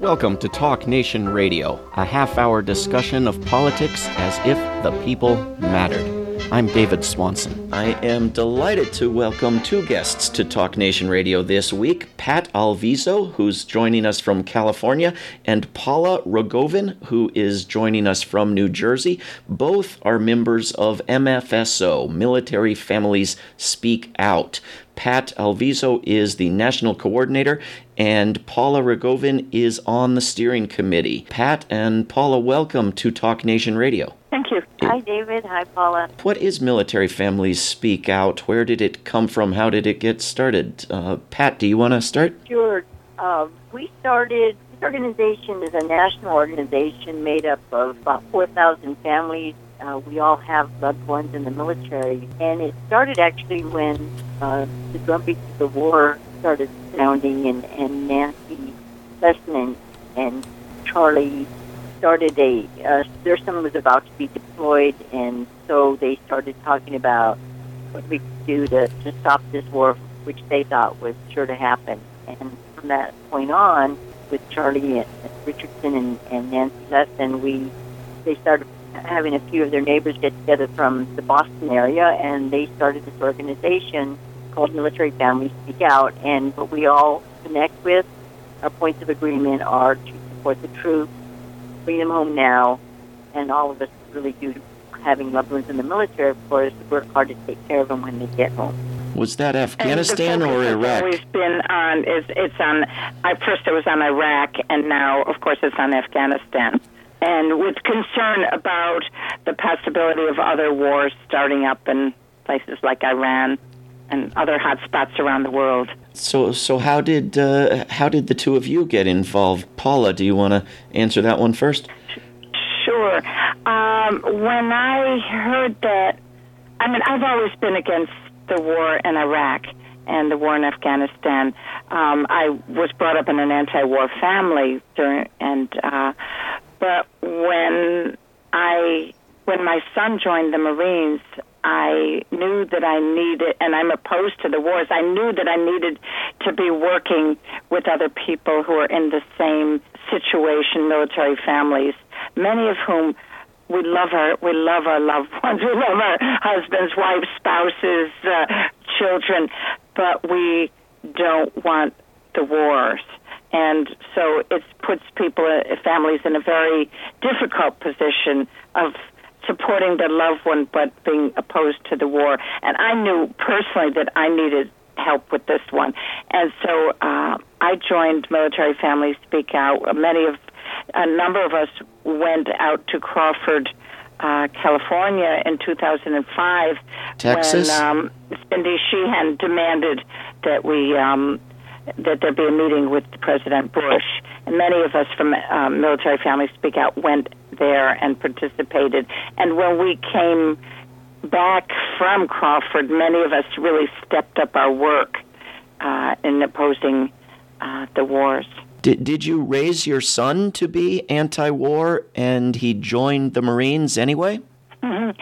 Welcome to Talk Nation Radio, a half-hour discussion of politics as if the people mattered. I'm David Swanson. I am delighted to welcome two guests to Talk Nation Radio this week, Pat Alviso, who's joining us from California, and Paula Rogovin, who is joining us from New Jersey. Both are members of MFSO, Military Families Speak Out. Pat Alviso is the national coordinator, and Paula Rogovin is on the steering committee. Pat and Paula, welcome to Talk Nation Radio. Thank you. Hi, David. Hi, Paula. What is Military Families Speak Out? Where did it come from? How did it get started? Pat, do you want to start? Sure. We started, this organization is a national organization made up of about 4,000 families. We all have loved ones in the military. And it started actually when the drumbeats of the war started sounding, and Nancy Lesman and Charlie started their son was about to be deployed, and so they started talking about what we could do to stop this war, which they thought was sure to happen. And from that point on, with Charlie Richardson and Nancy Lesman, they started having a few of their neighbors get together from the Boston area, and they started this organization called Military Families Speak Out. And what we all connect with, our points of agreement are to support the troops, bring them home now, and all of us really do, having loved ones in the military, of course, work hard to take care of them when they get home. Was that Afghanistan or Iraq? It's always been on. It's on. First it was on Iraq, and now, of course, it's on Afghanistan. And with concern about the possibility of other wars starting up in places like Iran and other hot spots around the world. So how did the two of you get involved? Paula, do you want to answer that one first? Sure. When I heard that, I've always been against the war in Iraq and the war in Afghanistan. I was brought up in an anti-war family but when my son joined the Marines, I knew that I needed, and I'm opposed to the wars, I knew that I needed to be working with other people who are in the same situation, military families, many of whom we love our loved ones, we love our husbands, wives, spouses, children, but we don't want the wars. And so it puts families in a very difficult position of supporting their loved one but being opposed to the war. And I knew personally that I needed help with this one. And so I joined Military Families Speak Out. A number of us went out to Crawford, California in 2005. Texas? When Cindy Sheehan demanded that that there be a meeting with President Bush. And many of us from Military Families Speak Out went there and participated. And when we came back from Crawford, many of us really stepped up our work in opposing the wars. Did you raise your son to be anti-war and he joined the Marines anyway? Mm-hmm.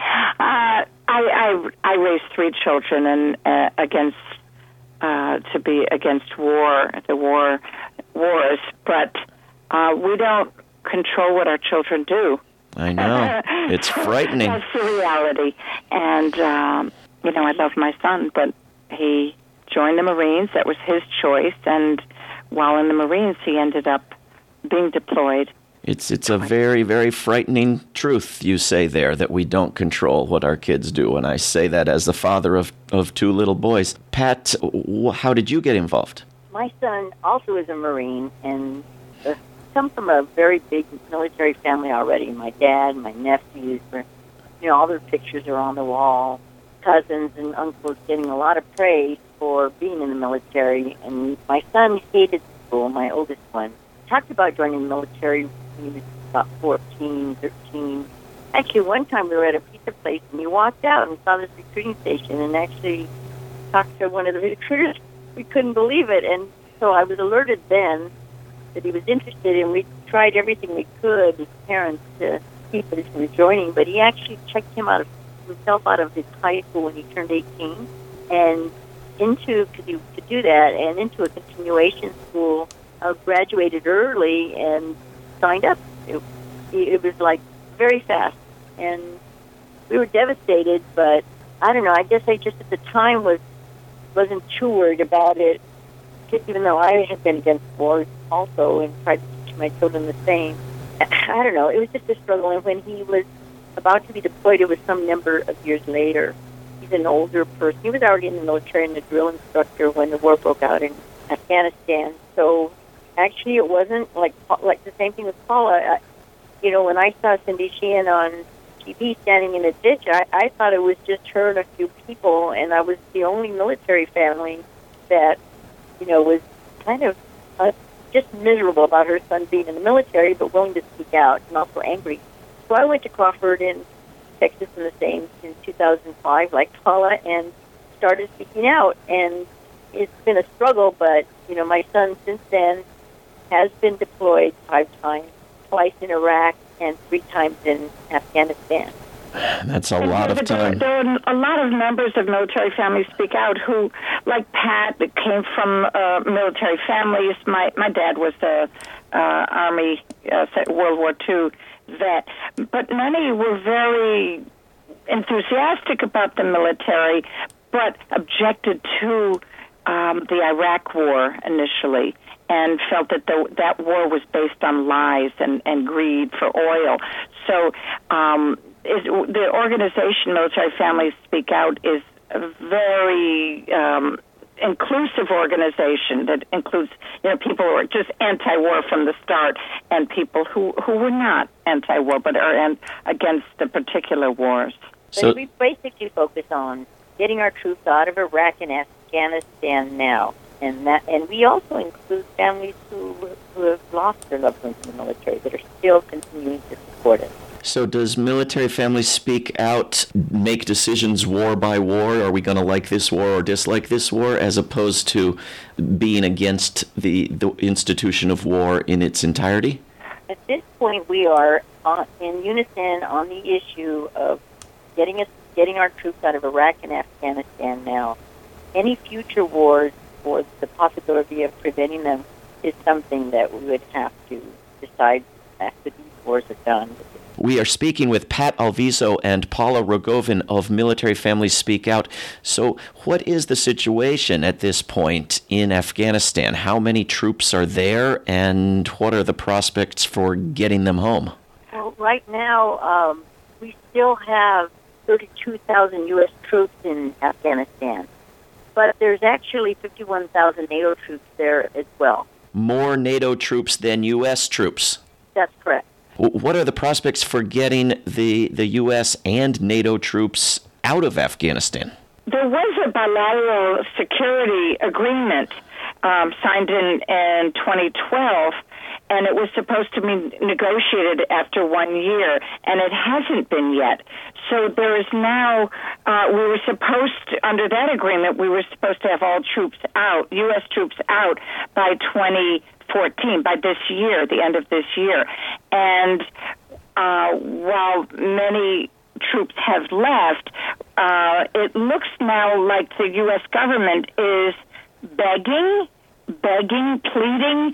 I raised 3 children and to be against the wars, but we don't control what our children do. I know. It's frightening. That's the reality. And, I love my son, but he joined the Marines. That was his choice. And while in the Marines, he ended up being deployed. It's a very, very frightening truth you say there, that we don't control what our kids do. And I say that as the father of 2 little boys. Pat, how did you get involved? My son also is a Marine, and come from a very big military family already. My dad, my nephews, all their pictures are on the wall. Cousins and uncles getting a lot of praise for being in the military. And my son hated school, my oldest one. Talked about joining the military when he was about 14, 13. Actually, one time we were at a pizza place, and we walked out and saw this recruiting station and actually talked to one of the recruiters. We couldn't believe it. And so I was alerted then that he was interested, and we tried everything we could as parents to keep us from joining. But he actually checked himself out of his high school when he turned 18, and into a continuation school graduated early and signed up. It was like very fast, and we were devastated. But I don't know. I guess I just at the time wasn't too worried about it, even though I had been against war also and tried to teach my children the same. I don't know. It was just a struggle. And when he was about to be deployed, it was some number of years later. He's an older person. He was already in the military and a drill instructor when the war broke out in Afghanistan. So actually, it wasn't like the same thing with Paula. When I saw Cindy Sheehan on TV standing in a ditch, I thought it was just her and a few people, and I was the only military family that, was kind of just miserable about her son being in the military, but willing to speak out and also angry. So I went to Crawford in Texas in 2005, like Paula, and started speaking out. And it's been a struggle, but, my son since then has been deployed 5 times, twice in Iraq and 3 times in Afghanistan. That's a lot of time. There are a lot of members of military families speak out who, like Pat, came from military families. My dad was the Army World War II vet, but many were very enthusiastic about the military, but objected to the Iraq War initially, and felt that that war was based on lies and greed for oil. So the organization Military Families Speak Out is a very inclusive organization that includes people who are just anti-war from the start and people who were not anti-war but are against the particular wars. So we basically focus on getting our troops out of Iraq and Afghanistan now. And we also include families who have lost their loved ones in the military that are still continuing to support us. So does Military Families Speak Out make decisions war by war? Are we going to like this war or dislike this war, as opposed to being against the institution of war in its entirety? At this point, we are in unison on the issue of getting our troops out of Iraq and Afghanistan now. Any future wars or the possibility of preventing them is something that we would have to decide after these wars are done. We are speaking with Pat Alviso and Paula Rogovin of Military Families Speak Out. So what is the situation at this point in Afghanistan? How many troops are there, and what are the prospects for getting them home? Well, right now, we still have 32,000 U.S. troops in Afghanistan, but there's actually 51,000 NATO troops there as well. More NATO troops than U.S. troops? That's correct. What are the prospects for getting the U.S. and NATO troops out of Afghanistan? There was a bilateral security agreement signed in 2012, and it was supposed to be negotiated after 1 year, and it hasn't been yet. So there is now, under that agreement, we were supposed to have all troops out, U.S. troops out, by 2014, by this year, the end of this year. And while many troops have left, it looks now like the U.S. government is begging, pleading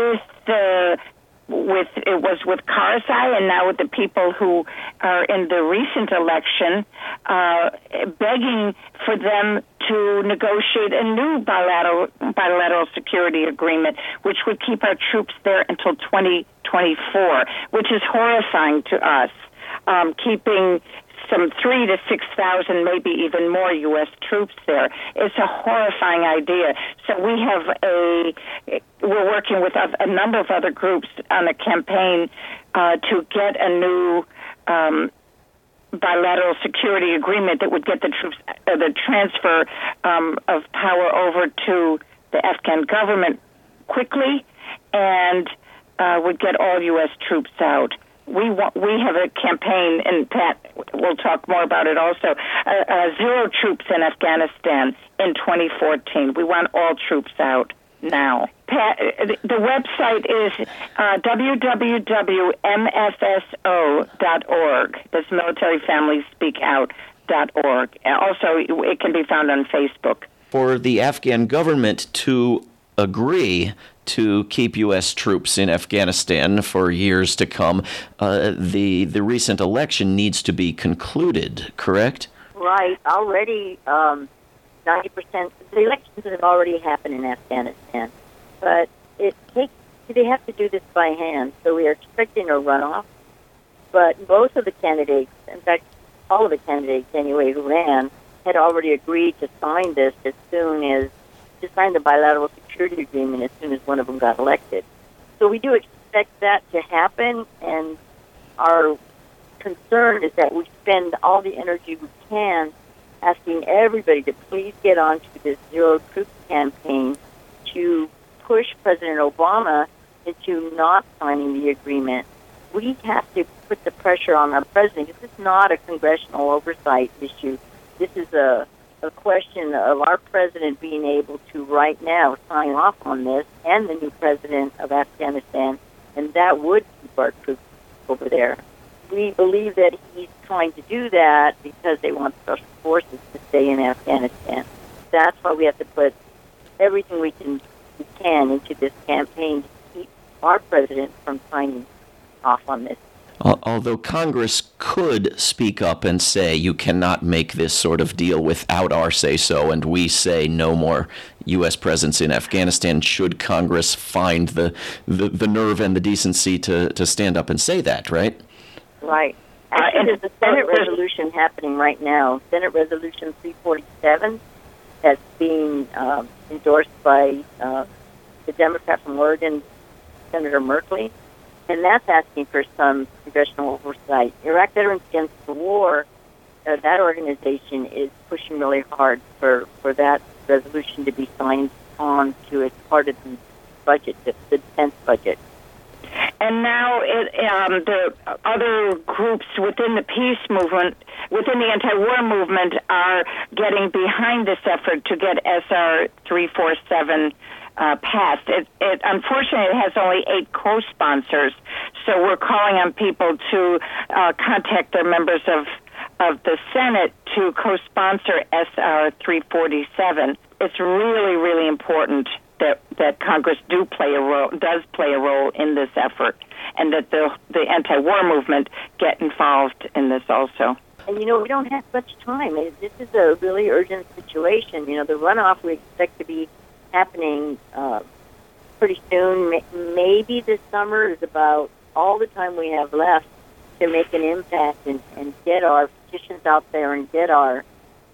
with Karzai and now with the people who are in the recent election, begging for them to negotiate a new bilateral security agreement, which would keep our troops there until 2024, which is horrifying to us, keeping some 3,000 to 6,000, maybe even more U.S. troops there. It's a horrifying idea. So we're working with a number of other groups on a campaign to get a new bilateral security agreement that would get the troops, the transfer of power over to the Afghan government quickly, and would get all U.S. troops out. We have a campaign, and Pat will talk more about it also, 0 troops in Afghanistan in 2014. We want all troops out now. Pat, the website is www.mfso.org. That's militaryfamiliespeakout.org. Also, it can be found on Facebook. For the Afghan government to agree to keep U.S. troops in Afghanistan for years to come, the recent election needs to be concluded, correct? Right. Already, 90%, the elections have already happened in Afghanistan, but they have to do this by hand, so we are expecting a runoff, but most of the candidates, in fact, all of the candidates anyway who ran, had already agreed to sign this to sign the bilateral security agreement as soon as one of them got elected. So we do expect that to happen, and our concern is that we spend all the energy we can asking everybody to please get onto this Zero Troops campaign to push President Obama into not signing the agreement. We have to put the pressure on our president. This is not a congressional oversight issue. This is a question of our president being able to right now sign off on this, and the new president of Afghanistan, and that would keep our troops over there. We believe that he's trying to do that because they want special forces to stay in Afghanistan. That's why we have to put everything we can into this campaign to keep our president from signing off on this. Although Congress could speak up and say, you cannot make this sort of deal without our say-so, and we say no more U.S. presence in Afghanistan, should Congress find the nerve and the decency to stand up and say that, right? Right. Actually, there's a Senate resolution happening right now, Senate Resolution 347, that's being endorsed by the Democrat from Oregon, Senator Merkley. And that's asking for some congressional oversight. Iraq Veterans Against the War, that organization is pushing really hard for that resolution to be signed on to as part of the budget, the defense budget. And now the other groups within the peace movement, within the anti-war movement, are getting behind this effort to get SR 347 passed. It unfortunately has only 8 co-sponsors, so we're calling on people to contact their members of the Senate to co-sponsor SR 347. It's really, really important that Congress does play a role in this effort, and that the anti-war movement get involved in this also. And we don't have much time. This is a really urgent situation. The runoff we expect to be happening pretty soon. Maybe this summer is about all the time we have left to make an impact and get our petitions out there and get our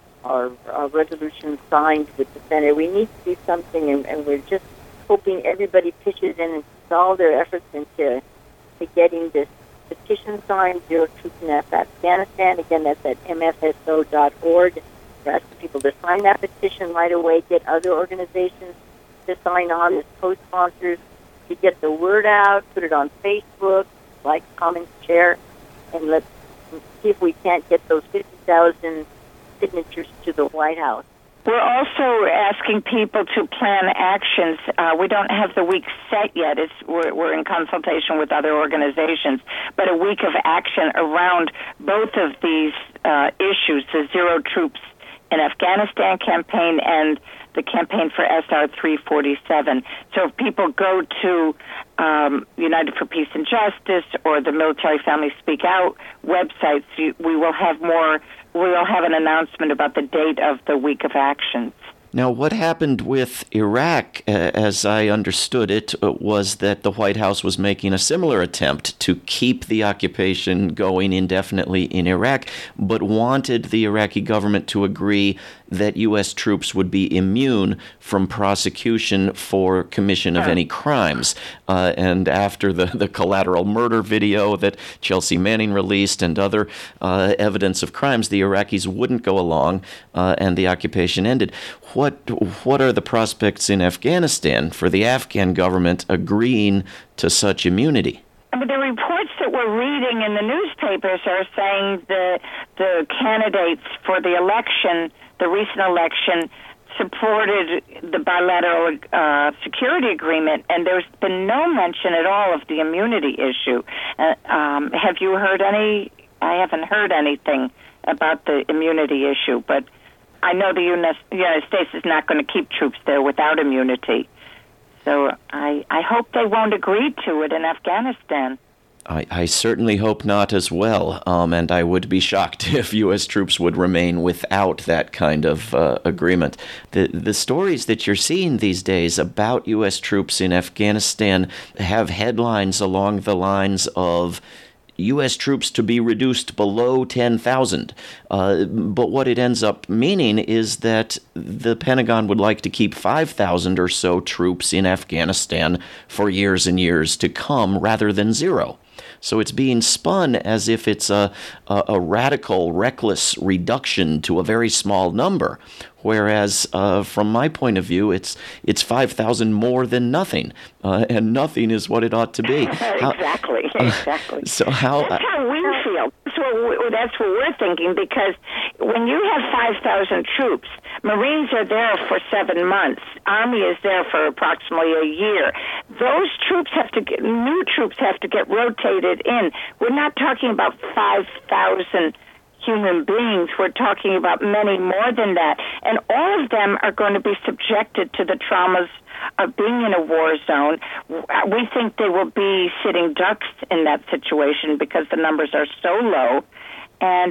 resolution signed with the Senate. We need to do something, and we're just hoping everybody pitches in and puts all their efforts into getting this petition signed, Zero Troops in Afghanistan. Again, that's at mfso.org. We're asking people to sign that petition right away, get other organizations to sign on as co-sponsors, to get the word out, put it on Facebook, like, comment, share, and let's see if we can't get those 50,000 signatures to the White House. We're also asking people to plan actions. We don't have the week set yet. We're in consultation with other organizations, but a week of action around both of these issues, the Zero Troops in Afghanistan campaign and the campaign for SR 347. So if people go to United for Peace and Justice or the Military Families Speak Out websites, we will have an announcement about the date of the week of actions. Now, what happened with Iraq, as I understood it, was that the White House was making a similar attempt to keep the occupation going indefinitely in Iraq, but wanted the Iraqi government to agree that U.S. troops would be immune from prosecution for commission of any crimes. And after the collateral murder video that Chelsea Manning released and other evidence of crimes, the Iraqis wouldn't go along, and the occupation ended. What are the prospects in Afghanistan for the Afghan government agreeing to such immunity? The reports that we're reading in the newspapers are saying the candidates for the election, the recent election, supported the bilateral security agreement, and there's been no mention at all of the immunity issue. Have you heard any? I haven't heard anything about the immunity issue, but I know the United States is not going to keep troops there without immunity. So I hope they won't agree to it in Afghanistan. I certainly hope not as well, and I would be shocked if U.S. troops would remain without that kind of agreement. The stories that you're seeing these days about U.S. troops in Afghanistan have headlines along the lines of U.S. troops to be reduced below 10,000. But what it ends up meaning is that the Pentagon would like to keep 5,000 or so troops in Afghanistan for years and years to come rather than zero. So it's being spun as if it's a radical, reckless reduction to a very small number, whereas from my point of view, it's 5,000 more than nothing, and nothing is what it ought to be. Exactly. So that's how we feel. That's what we're thinking, because when you have 5,000 troops, Marines are there for 7 months. Army is there for approximately a year. Those troops new troops have to get rotated in. We're not talking about 5,000 human beings. We're talking about many more than that. And all of them are going to be subjected to the traumas of being in a war zone. We think they will be sitting ducks in that situation because the numbers are so low. And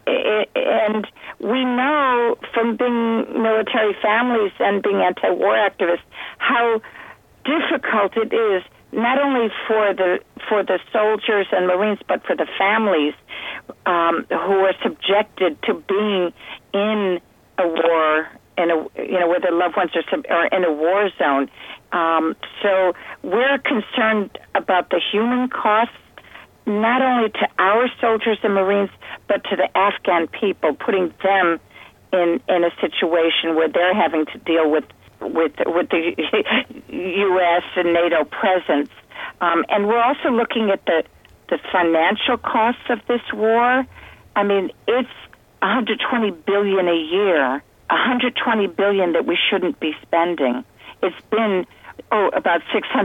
we know from being military families and being anti-war activists how difficult it is, not only for the soldiers and Marines, but for the families who are subjected to being in a war, where their loved ones are in a war zone. So we're concerned about the human costs, not only to our soldiers and Marines, but to the Afghan people, putting them in a situation where they're having to deal with the U.S. and NATO presence. And we're also looking at the financial costs of this war. I mean, it's $120 billion a year, $120 billion that we shouldn't be spending. It's been about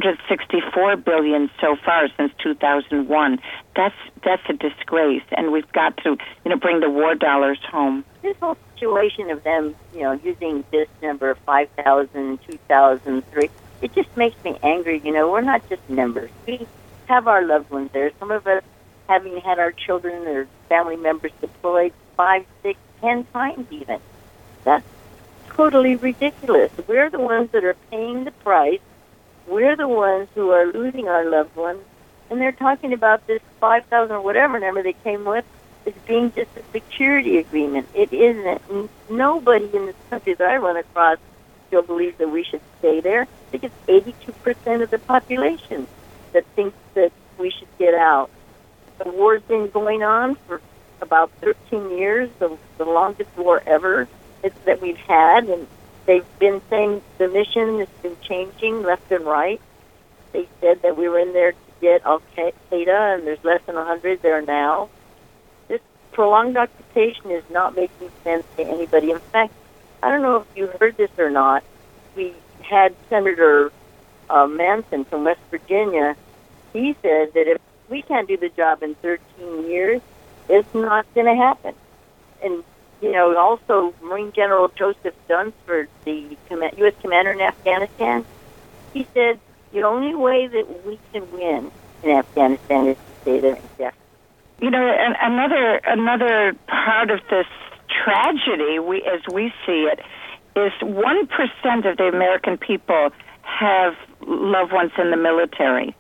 $664 billion so far since 2001. That's a disgrace, and we've got to bring the war dollars home. This whole situation of them using this number 5,000, 2,000, 3, it just makes me angry. We're not just numbers. We have our loved ones there. Some of us having had our children or family members deployed 5, 6, 10 times even. That's totally ridiculous. We're the ones that are paying the price. We're the ones who are losing our loved ones. And they're talking about this 5,000 or whatever number they came with as being just a security agreement. It isn't. Nobody in this country that I run across still believes that we should stay there. I think it's 82% of the population that thinks that we should get out. The war's been going on for about 13 years, the longest war ever that we've had, and they've been saying the mission has been changing left and right. They said that we were in there to get Al-Qaeda, and there's less than 100 there now. This prolonged occupation is not making sense to anybody. In fact, I don't know if you heard this or not. We had Senator Manson from West Virginia. He said that if we can't do the job in 13 years, it's not going to happen. And also Marine General Joseph Dunsford, the U.S. commander in Afghanistan, he said the only way that we can win in Afghanistan is to stay there indefinitely. And another part of this tragedy, as we see it, is 1% of the American people have loved ones in the military.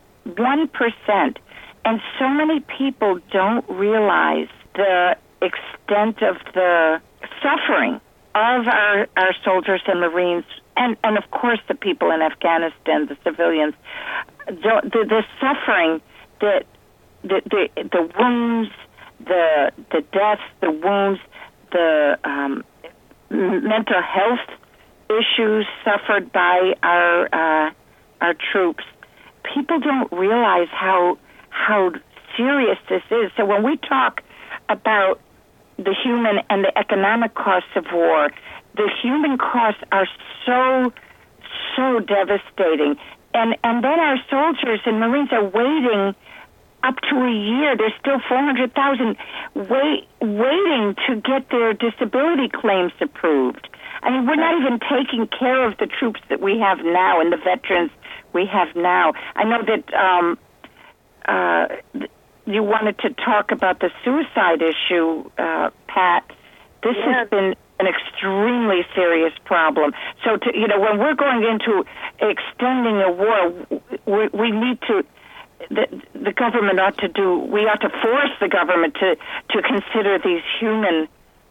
1%. And so many people don't realize the extent of the suffering of our soldiers and Marines, and of course the people in Afghanistan, the civilians, the suffering, that the wounds, the deaths, the wounds, the mental health issues suffered by our troops. People don't realize how serious this is. So when we talk about the human and the economic costs of war, the human costs are so devastating. And then our soldiers and Marines are waiting up to a year. There's still 400,000 waiting to get their disability claims approved. I mean, we're not even taking care of the troops that we have now and the veterans we have now. I know that you wanted to talk about the suicide issue, Pat. This has been an extremely serious problem. So, when we're going into extending a war, we need to. The government we ought to force the government to consider the human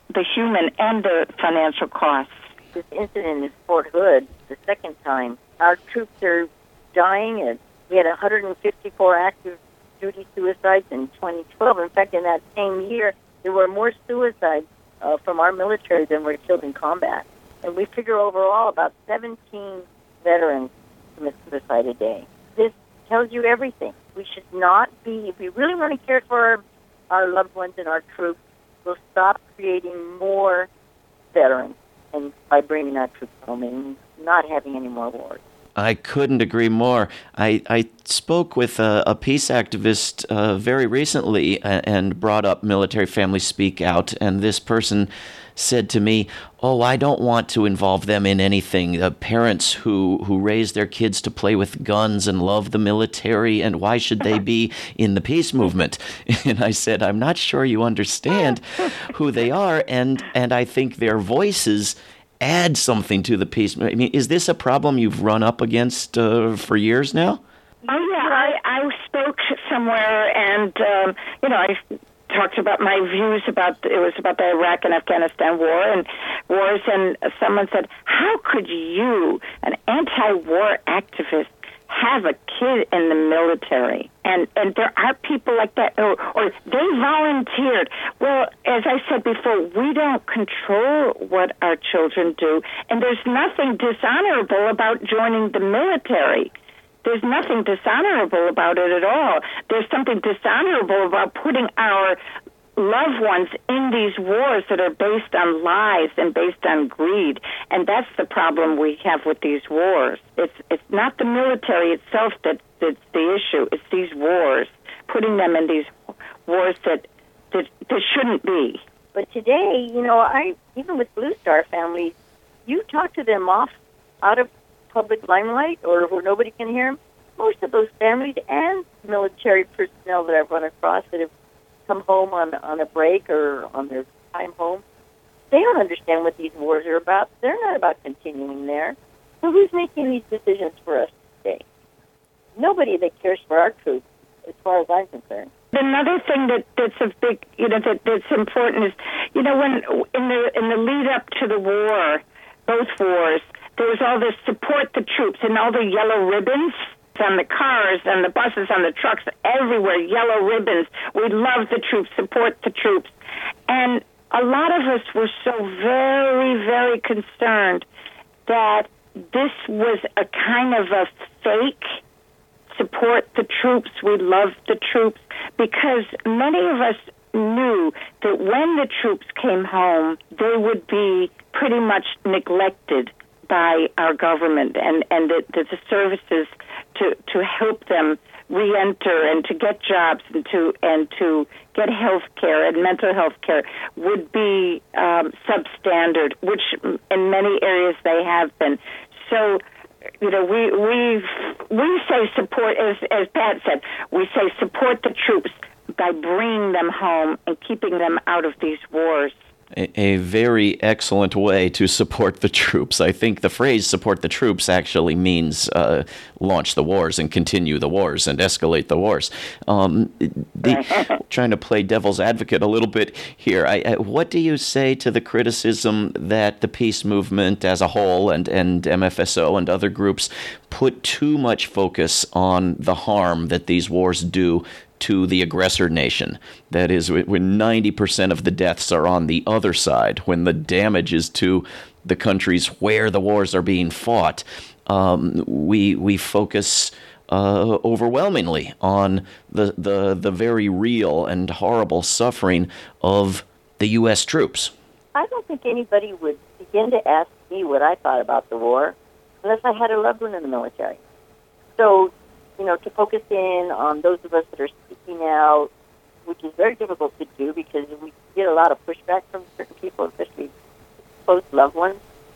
and the financial costs. This incident in Fort Hood, the second time, our troops are dying, and we had 154 active duty suicides in 2012. In fact, in that same year, there were more suicides from our military than were killed in combat. And we figure overall about 17 veterans commit suicide a day. This tells you everything. We should not be, if we really want to care for our loved ones and our troops, we'll stop creating more veterans and by bringing our troops home and not having any more wars. I couldn't agree more. I spoke with a peace activist very recently and brought up Military Families Speak Out, and this person said to me, I don't want to involve them in anything. The parents who raise their kids to play with guns and love the military, and why should they be in the peace movement? And I said, I'm not sure you understand who they are, and I think their voices add something to the peace. I mean, is this a problem you've run up against for years now? Oh, yeah. I spoke somewhere, and, I talked about my views about the Iraq and Afghanistan wars, and someone said, how could you, an anti-war activist, have a kid in the military? And there are people like that, or they volunteered. Well, as I said before, we don't control what our children do, and there's nothing dishonorable about joining the military. There's nothing dishonorable about it at all. There's something dishonorable about putting our loved ones in these wars that are based on lies and based on greed. And that's the problem we have with these wars. It's not the military itself that's the issue. It's these wars, putting them in these wars that shouldn't be. But today, even with Blue Star families, you talk to them out of public limelight or where nobody can hear them. Most of those families and military personnel that I've run across that have come home on a break or on their time home, they don't understand what these wars are about. They're not about continuing there. So who's making these decisions for us today? Nobody that cares for our troops, as far as I'm concerned. Another thing that's a big, that's important is, when in the lead up to the war, both wars, there was all this support the troops and all the yellow ribbons on the cars and the buses, on the trucks, everywhere, yellow ribbons. We love the troops, support the troops. And a lot of us were so very, very concerned that this was a kind of a fake support the troops, we love the troops, because many of us knew that when the troops came home, they would be pretty much neglected by our government and the services to help them re-enter and to get jobs and to get health care and mental health care would be substandard, which in many areas they have been. So, we say support, as Pat said, we say support the troops by bringing them home and keeping them out of these wars. A very excellent way to support the troops. I think the phrase support the troops actually means launch the wars and continue the wars and escalate the wars. Trying to play devil's advocate a little bit here, what do you say to the criticism that the peace movement as a whole and MFSO and other groups put too much focus on the harm that these wars do to the aggressor nation? That is, when 90% of the deaths are on the other side, when the damage is to the countries where the wars are being fought, we focus overwhelmingly on the very real and horrible suffering of the U.S. troops. I don't think anybody would begin to ask me what I thought about the war unless I had a loved one in the military. So, to focus in on those of us that are speaking out, which is very difficult to do because we get a lot of pushback from certain people, especially close loved ones.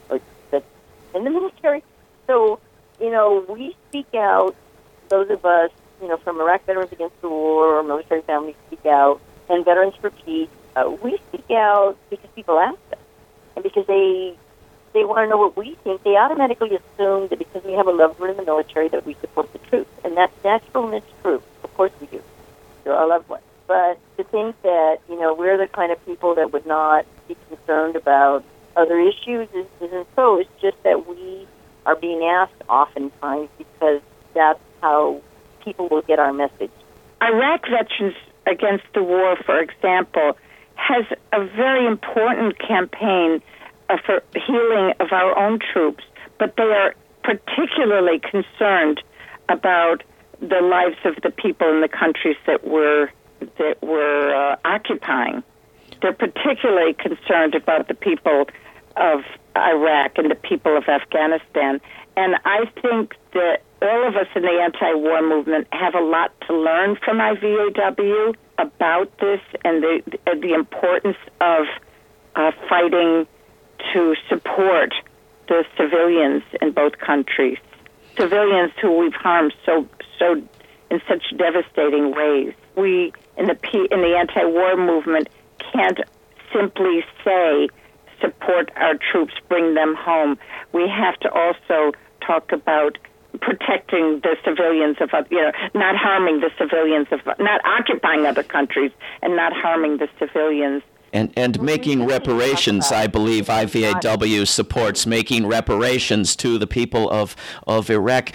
that's in the military. So, we speak out, those of us, from Iraq Veterans Against the War, or military families speak out, and Veterans for Peace, we speak out because people ask us. And because they want to know what we think, they automatically assume that because we have a loved one in the military that we support the troops. And that's natural and it's true. Of course we do. They're our loved ones. But to think that, we're the kind of people that would not be concerned about other issues isn't so. It's just that we are being asked oftentimes because that's how people will get our message. Iraq Veterans Against the War, for example, has a very important campaign for healing of our own troops, but they are particularly concerned about the lives of the people in the countries that we're occupying. They're particularly concerned about the people of Iraq and the people of Afghanistan. And I think that all of us in the anti-war movement have a lot to learn from IVAW about this and the importance of fighting to support the civilians in both countries, civilians who we've harmed so in such devastating ways. We in the anti-war movement can't simply say support our troops, bring them home. We have to also talk about protecting the civilians of, not harming the civilians of, not occupying other countries and not harming the civilians. And making reparations, I believe IVAW supports making reparations to the people of Iraq.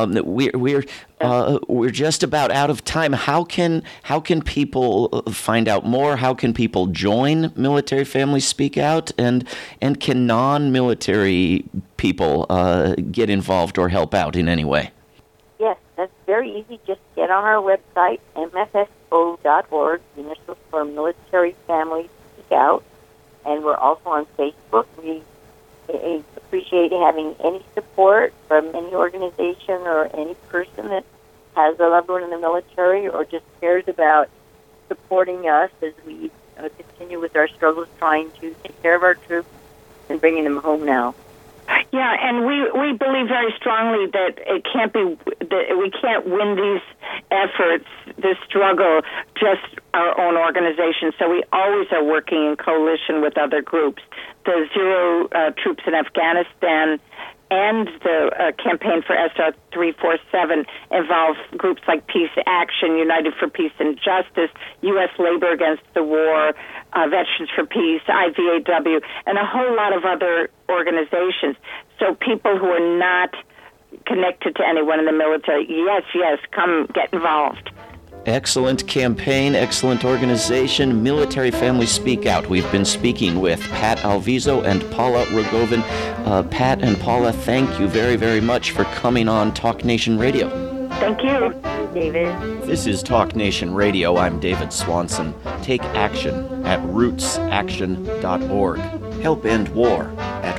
We're just about out of time. How can people find out more? How can people join Military Families Speak Out? And can non-military people get involved or help out in any way? Yes, that's very easy. Just get on our website, mfso.org, the initials for Military Families Out, and we're also on Facebook. We appreciate having any support from any organization or any person that has a loved one in the military or just cares about supporting us as we continue with our struggles trying to take care of our troops and bringing them home now. Yeah, and we believe very strongly that we can't win these efforts, this struggle, just our own organization. So we always are working in coalition with other groups. The Zero Troops in Afghanistan and the campaign for SR 347 involve groups like Peace Action, United for Peace and Justice, U.S. Labor Against the War, Veterans for Peace, IVAW, and a whole lot of other organizations. So people who are not connected to anyone in the military, yes, come get involved. Excellent campaign, excellent organization, Military Families Speak Out. We've been speaking with Pat Alviso and Paula Rogovin. Pat and Paula, thank you very, very much for coming on Talk Nation Radio. Thank you. David. This is Talk Nation Radio. I'm David Swanson. Take action at rootsaction.org. Help end war at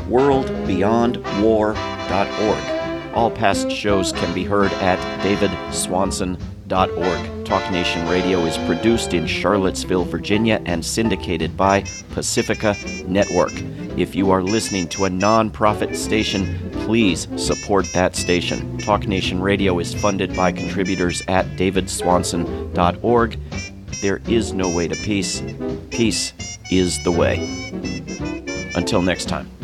worldbeyondwar.org. All past shows can be heard at davidswanson.org. Talk Nation Radio is produced in Charlottesville, Virginia, and syndicated by Pacifica Network. If you are listening to a non-profit station, please support that station. Talk Nation Radio is funded by contributors at davidswanson.org. There is no way to peace. Peace is the way. Until next time.